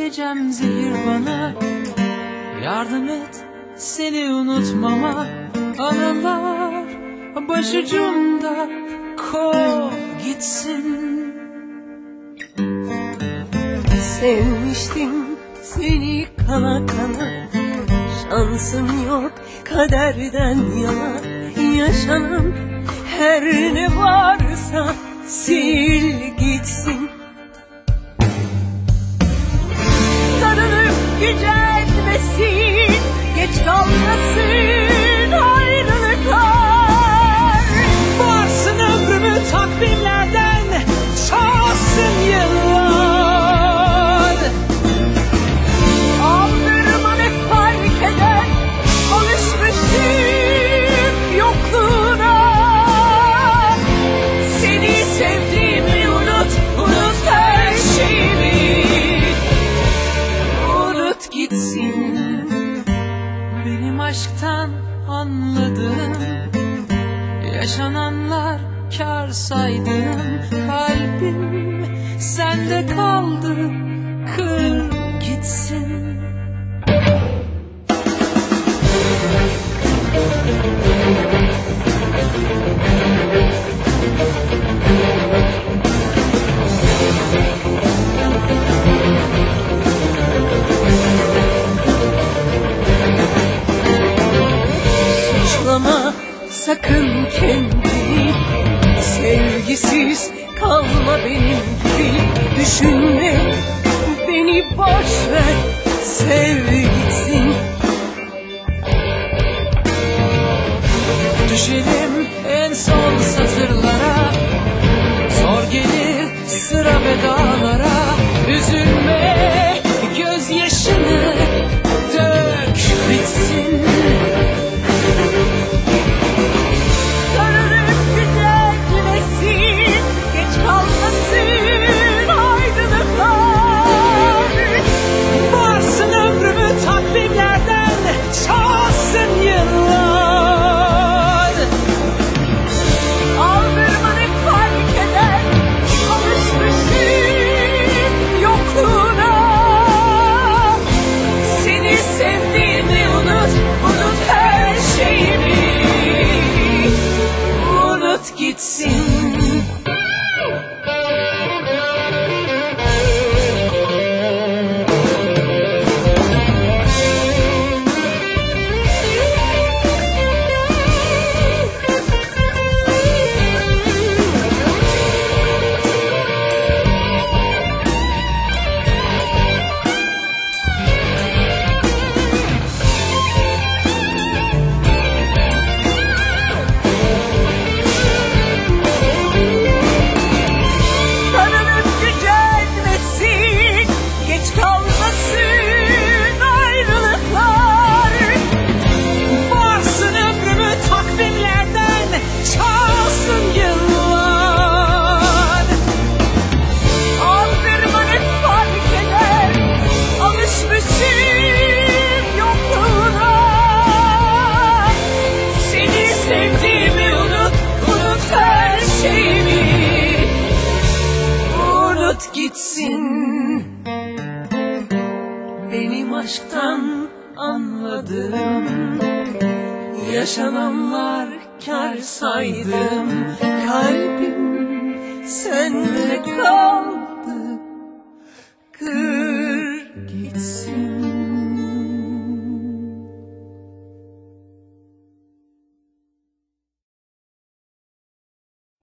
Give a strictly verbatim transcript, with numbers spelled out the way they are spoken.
gecem zehir bana. Yardım et seni unutmama. Anılar başucumda, kov gitsin. Sevmiştim seni kana kana, şansım yok kaderden yana. Yaşanan her ne varsa sil gitsin. Sarılıp gücenmesin, geç kalmasın ayrılıklar. Varsın ömrümü takvimlerden çalsın yıllar. Aldırma ne fark eder, alışmışım yokluğuna. Seni sevdiğimi unut, unut her şeyimi. Unut gitsin. Benim aşktan anladığım, yaşananlar kâr saydım. Kalbim sende kaldı, kır gitsin. Suçlama sakın kendini, sevgisiz kalma benim gibi. Düşünme beni, boş ver, sev gitsin. Düşelim en son satırlara, zor gelir sıra vedalara. Üzülme, gözyaşını dök bitsin. Sarılıp gücenmesin, geç kalmasın ayrılıklar. Varsın ömrümü takvimlerden çalsın yıllar. Aldırma ne fark eder, alışmışım yokluğuna. Seni sevdiğimi unut, unut her şeyimi. Unut gitsin. Sarılıp gücenmesin, geç kalmasın ayrılıklar. Varsın ömrümü takvimlerden çalsın yıllar. Aldırma ne fark eder, alışmışım yokluğuna. Seni sevdiğimi unut, unut her şeyimi. Unut gitsin. Benim aşktan anladığım, yaşananlar kâr saydım. Kalbim